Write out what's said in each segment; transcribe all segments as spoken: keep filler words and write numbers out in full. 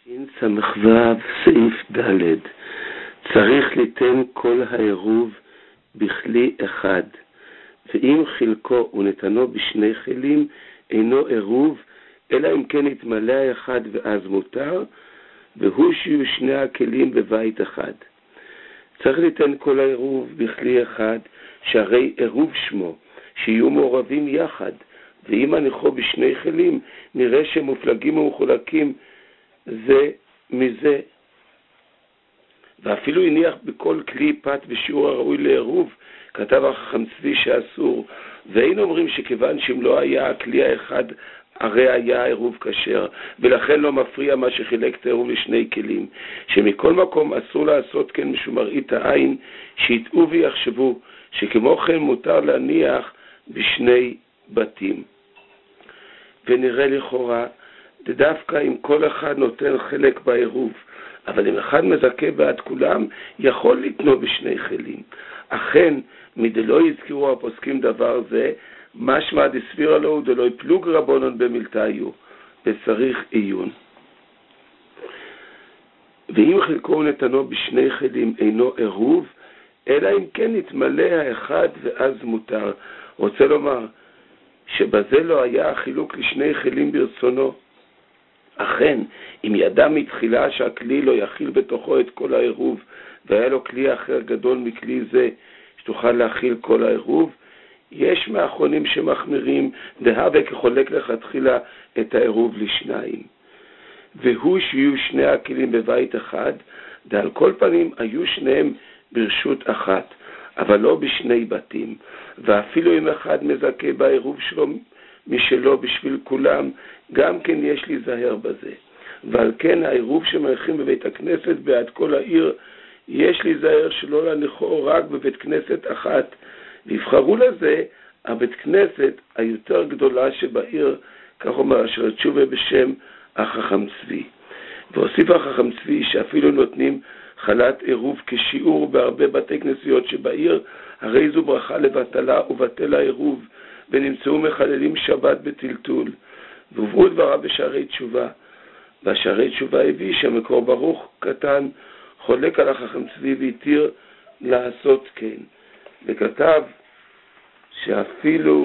ס"ו סעיף ד' צריך ליתן כל העירוב בכלי אחד, ואם חלקו ונתנו בשני כלים אינו עירוב, אלא אם כן יתמלא האחד ואז מותר, והוא שיהיו שני הכלים בבית אחד. צריך ליתן כל העירוב בכלי אחד, שהרי עירוב שמו, שיהיו מעורבים יחד, ואם הניחו בשני כלים, נראה שהם מופלגים ומחולקים זה מזה. ואפילו הניח בכל כלי פת בשיעור הראוי לעירוב, כתב החכם צבי שאסור, ואין אומרים שכיוון שאם לא היה הכלי האחד, הרי היה העירוב כשר, ולכן לא מפריע מה שחילק את העירוב לשני כלים, שמכל מקום אסור לעשות כן משום מראית העין, שיטעו ויחשבו, שכמו כן מותר להניח בשני בתים. ונראה לכאורה, דווקא אם כל אחד נותן חלק בעירוב, אבל אם אחד מזכה בעד כולם, יכול לתנו בשני כלים. אכן, מדלא יזכרו הפוסקים דבר זה, משמע דסבירה לו דלא פלוג רבונון במלתאיו, וצריך עיון. ואם חלקו נתנו בשני כלים אינו עירוב, אלא אם כן יתמלא האחד ואז מותר. רוצה לומר שבזה לא היה החילוק לשני כלים ברצונו. אכן, אם ידע מתחילה שהכלי לא יכיל בתוכו את כל העירוב, והיה לו כלי אחר גדול מכלי זה, שתוכל להכיל כל העירוב, יש מאחרונים שמחמירים, דהווה כחולק לכתחילה את העירוב לשניים. והוא שיהיו שני הכלים בבית אחד, ועל כל פנים היו שניהם ברשות אחת, אבל לא בשני בתים. ואפילו אם אחד מזכה בעירוב שלו משלו בשביל כולם, גם כן יש להיזהר בזה. ועל כן העירוב שמעריכים בבית הכנסת בעד כל העיר, יש להיזהר שלא להניחו רק בבית כנסת אחת, ויבחרו לזה הבית כנסת היותר גדולה שבעיר, כך אומר אשר תשובה בשם החכם צבי. והוסיף החכם צבי שאפילו נותנים חלת עירוב כשיעור בהרבה בתי כנסיות שבעיר, הרי זו ברכה לבטלה ובטל העירוב, ונמצאו מחללים שבת בטלטול. והובאו דבריו בשערי תשובה, והשערי תשובה הביא שהמקור ברוך קטן חולק על החכם צבי והתיר לעשות כן, וכתב שאפילו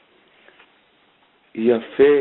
יפה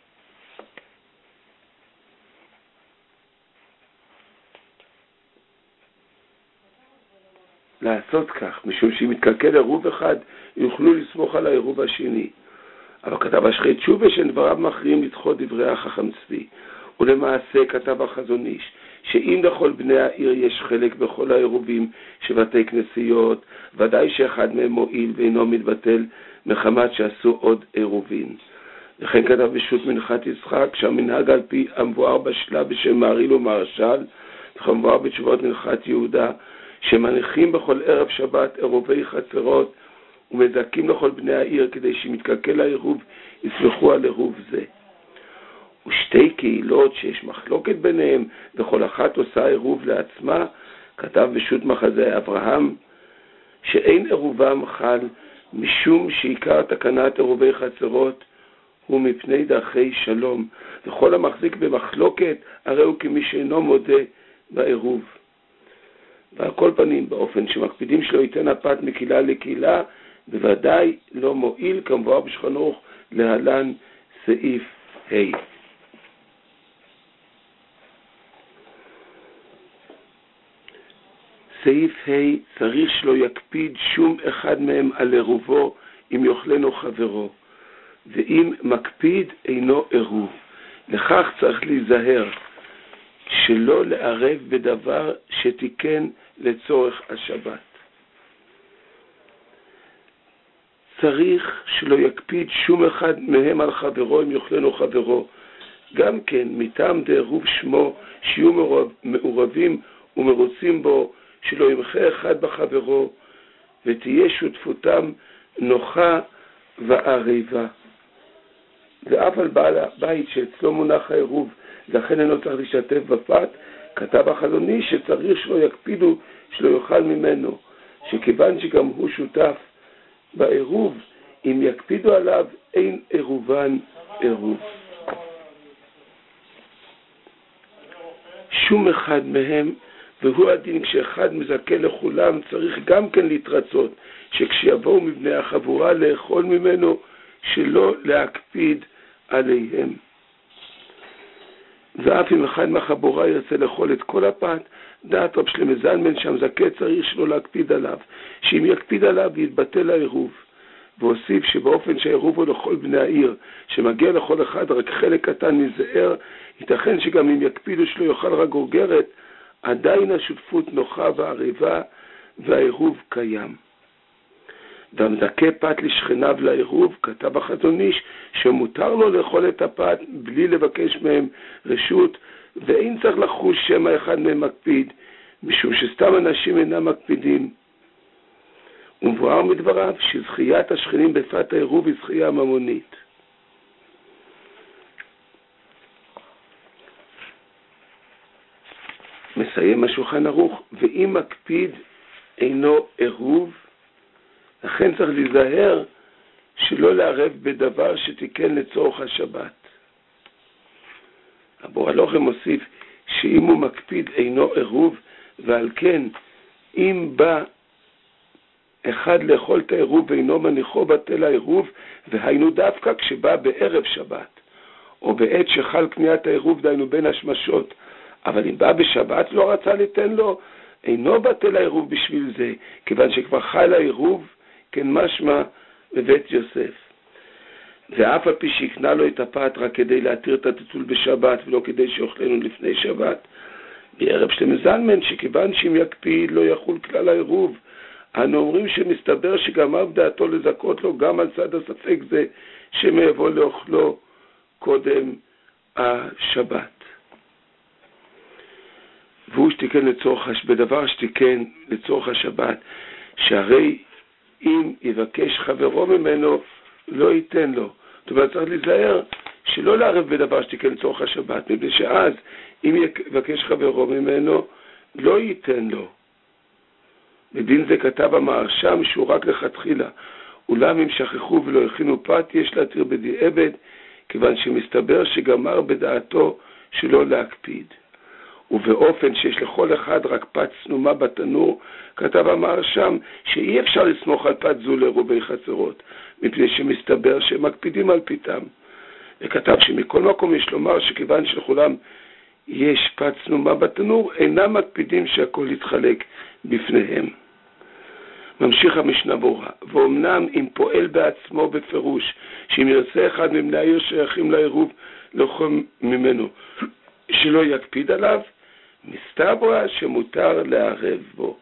לעשות כך, משום שאם יתקלקל עירוב אחד, יוכלו לסמוך על העירוב השני. אבל כתב השערי תשובה שאין דבריו מכריעים לדחות דברי החכם צבי. ולמעשה כתב החזון איש, שאם לכל בני העיר יש חלק בכל העירובים שבתי כנסיות, ודאי שאחד מהם מועיל ואינו מתבטל מחמת שעשו עוד עירובים. וכן כתב בשו"ת מנחת יצחק, שהמנהג על פי המבואר בשלה בשם מעריל ומהרש"ל, וכמבואר בתשובות מנחת יהודה, שמניחים בכל ערב שבת עירובי חצרות, ומזכים לכל בני העיר כדי שמתקלקל העירוב יסמכו על עירוב זה. ושתי קהילות שיש מחלוקת ביניהם וכל אחת עושה עירוב לעצמה, כתב בשו"ת מחזה אברהם שאין עירובם חל משום שעיקר תקנת עירובי חצרות הוא מפני דרכי שלום, וכל המחזיק במחלוקת הרי הוא כמי שאינו מודה בעירוב. ועל כל פנים באופן שמקפידים שלא ייתן הפת מקהילה לקהילה, בוודאי לא מועיל כמבואר בשולחן ערוך להלן סעיף ה'. סעיף ה' צריך שלא יקפיד שום אחד מהם על עירובו אם יאכלנו חברו, ואם מקפיד אינו עירוב. לכך צריך להיזהר שלא לערב בדבר שתיקן לצורך השבת. צריך שלא יקפיד שום אחד מהם על חברו אם יאכלנו חברו, גם כן מטעם דעירוב שמו שיהיו מעורבים ומרוצים בו, שלא ימחה אחד בחברו, ותהיה שותפותם נוחה וערבה. ואף על בעל הבית שאצלו מונח העירוב, לכן אינו צריך להשתתף בפת, כתב החזון איש שצריך שלא יקפידו שלא יאכל ממנו, שכיוון שגם הוא שותף בעירוב, אם יקפידו עליו אין עירובן עירוב. משום אחד מהם, והוא הדין כשאחד מזכה לכולם, צריך גם כן להתרצות, שכשיבואו מבני החבורה לאכול ממנו, שלא להקפיד עליהם. ואף אם אחד מהחבורה ירצה לאכול את כל הפת, דעת רב שלמה זלמן שהמזכה צריך שלא להקפיד עליו, שאם יקפיד עליו יתבטל העירוב. והוסיף שבאופן שהעירוב הוא לכל בני העיר, שמגיע לכל אחד רק חלק קטן מזער, ייתכן שגם אם יקפידו שלא יאכל רק גורגרת, עדיין השותפות נוחה והערבה והעירוב קיים. והמזכה פת לשכניו לעירוב, כתב החזון איש שמותר לו לאכול את הפת בלי לבקש מהם רשות, ואין צריך לחוש שמא אחד מהם מקפיד, משום שסתם אנשים אינם מקפידים. ומבואר מדבריו שזכיית השכנים בפת העירוב היא זכייה ממונית. מסיים השולחן ערוך, ואם מקפיד אינו עירוב, לכן צריך להיזהר שלא לערב בדבר שתיקן לצורך השבת. אבו הלוחם מוסיף שאם הוא מקפיד אינו עירוב, ועל כן אם בא אחד לאכול את העירוב ואינו מניחו בטל העירוב, והיינו דווקא כשבא בערב שבת, או בעת שחל קניית העירוב, דיינו בין השמשות, אבל אם בא בשבת לא רצה ליתן לו, אינו בטל העירוב בשביל זה, כיוון שכבר חל העירוב, כן משמע בבית יוסף. ואף על פי שיקנה לו את הפת רק כדי להתיר את הטיטול בשבת, ולא כדי שיאכלנו לפני שבת, בערב שלמה זלמן שכיוון שאם יקפיד לא יחול כלל העירוב, אנו אומרים שמסתבר שגמר בדעתו לזכות לו גם על צד הספק זה שמעבו לאוכלו קודם השבת. והוא שתיקן לצורך, בדבר שתיקן לצורך השבת, שהרי אם יבקש חברו ממנו לא ייתן לו. זאת אומרת, צריך להיזהר שלא לערב בדבר שתיקן לצורך השבת, מפני שאז אם יבקש חברו ממנו לא ייתן לו. בדין זה כתב המהרש"ם שהוא רק לכתחילה, אולם אם שכחו ולא הכינו פת יש להתיר בדיעבד, כיוון שמסתבר שגמר בדעתו שלא להקפיד. ובאופן שיש לכל אחד רק פת צנומה בתנור, כתב המהרש"ם שאי אפשר לסמוך על פת זו לרובי חצרות, מפני שמסתבר שהם מקפידים על פיתם. וכתב שמכל מקום יש לומר שכיוון שלכולם יש פת צנומה בתנור, אינם מקפידים שהכל יתחלק בפניהם. ממשיך המשנה ברורה, ואומנם אם פועל בעצמו בפירוש, שאם ירצה אחד מבני העיר שייכים לעירוב לאכול ממנו, שלא יקפיד עליו, מסתבר שמותר לערב בו.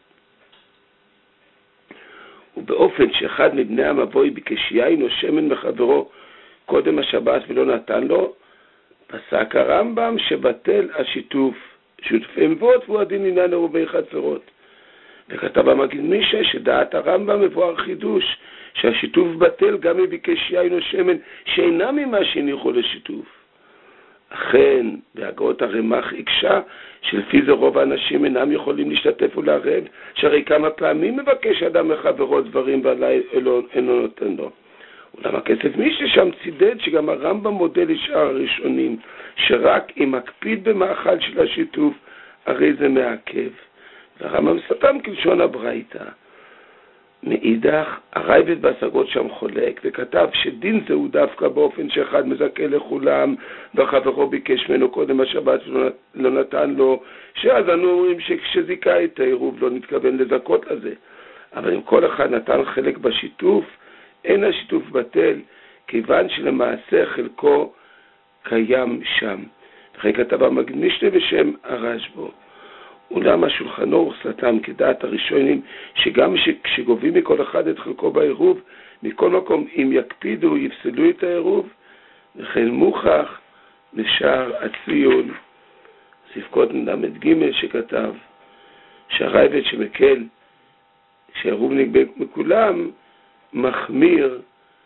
ובאופן שאחד מבני המבוי ביקש יין או שמן מחברו קודם השבת ולא נתן לו, פסק הרמב"ם שבטל השיתוף, שותפי מבואות והוא הדין עניין עירובי חצרות. וכתב המגיד מישה שדעת הרמב"ם מבואר חידוש, שהשיתוף בטל גם אם ביקש יין או שמן שאינם ממה שהניחו לשיתוף. אכן, בהגאות הרמ"ח הקשה, שלפי זה רוב האנשים אינם יכולים להשתתף ולערב, שהרי כמה פעמים מבקש אדם מחברו דברים ועלי אינו נותן לו. אולם הכסף מי ששם צידד שגם הרמב"ם מודה לשאר הראשונים, שרק אם מקפיד במאכל של השיתוף, הרי זה מעכב. והרמב"ם סתם כלשון הברייתא. מאידך, הרייבד בהשגות שם חולק, וכתב שדין זה הוא דווקא באופן שאחד מזכה לכולם, והחברו ביקש ממנו קודם השבת ולא נתן לו, שאז אנו אומרים שכשזיקה את העירוב לא נתכוון לזכות לזה. אבל אם כל אחד נתן חלק בשיתוף, אין השיתוף בטל, כיוון שלמעשה חלקו קיים שם. וכן כתב המגיד משנה בשם הרשב"א. אולם השולחן ערוך סתם כדעת הראשונים, שגם כשגובים מכל אחד את חלקו בעירוב, מכל מקום אם יקפידו יפסלו את העירוב, וכן מוכח לשאר הציון, ספקות למד ג' שכתב, שהרייבד שמקל, שהעירוב נגבה מכולם, מחמיר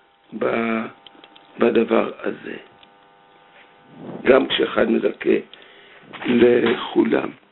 בדבר הזה. גם כשאחד מזכה לכולם.